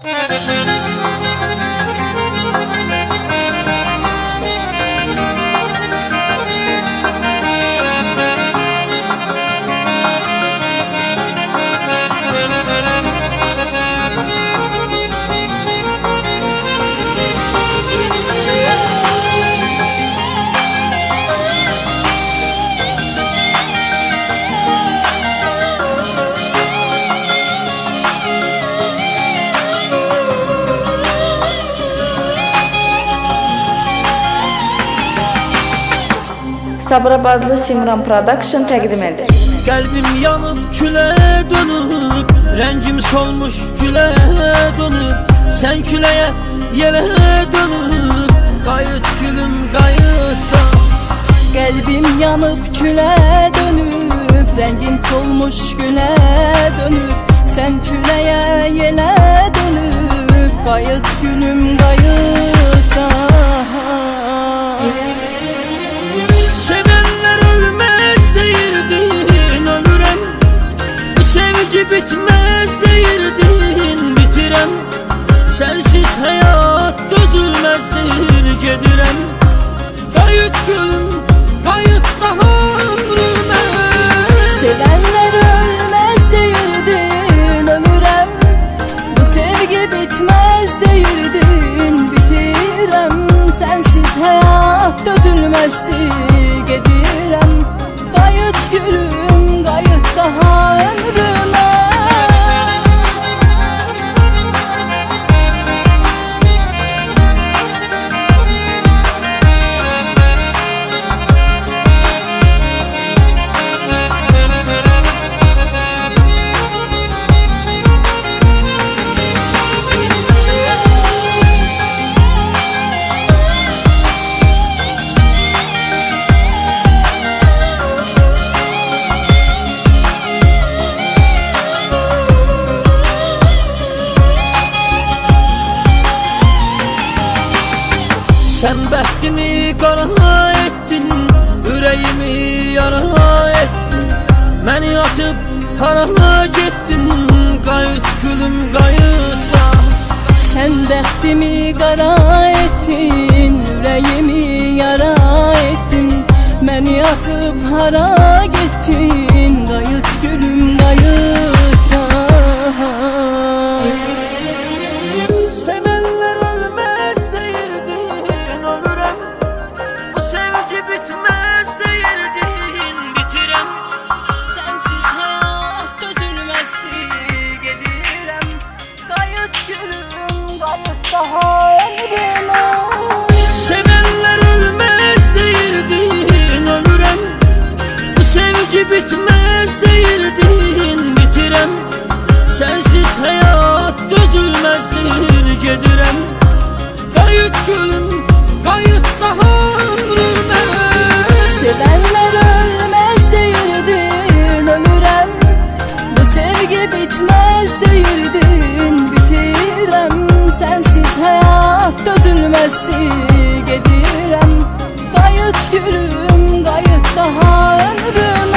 Sabirabadlı Simran Production təqdim edir. Qəlbim yanıb külə dönüb, rəngim solmuş gülə dönüb. Sən küləyə yerə dönüb, qayıt gülüm qayıt da. Qəlbim yanıb külə dönüb, rəngim solmuş gülə dönüb. Sən küləyə yerə dönüb, qayıt gülüm qayıt da. Bitmez deyirdin bitirem, sensiz hayat dözülmezdir gedirem. Qayıt gülüm qayıt daha ömrüme. Sevenler ölmez deyirdin ölürem, bu sevgi bitmez deyirdin bitirem. Sensiz hayat dözülmezdir gedirem. Qayıt gülüm qayıt daha ömrüme. Sen bəxtimi qara ettin, ürəyimi yara ettin. Məni atıb hara gettin, qayıt gülüm qayıt da. Sen bəxtimi qara ettin, ürəyimi yara ettin. Məni atıb hara gettin, qayıt gülüm qayıt da. Bitmez deyirdin bitirem, sensiz hayat dözülmezdir gedirem. Qayıt gülüm qayıt daha ömrüme. Sevenler ölmez deyirdin ölürem, bu sevgi bitmez deyirdin bitirem. Sensiz hayat dözülmezdir gedirem. Qayıt gülüm qayıt daha ömrüme. Sevenler ölmez deyirdin ölürem, bu sevgi bitmez deyirdin bitirem. Sensiz hayat dözülmezdir gedirem. Qayıt gülüm qayıt daha ömrüme.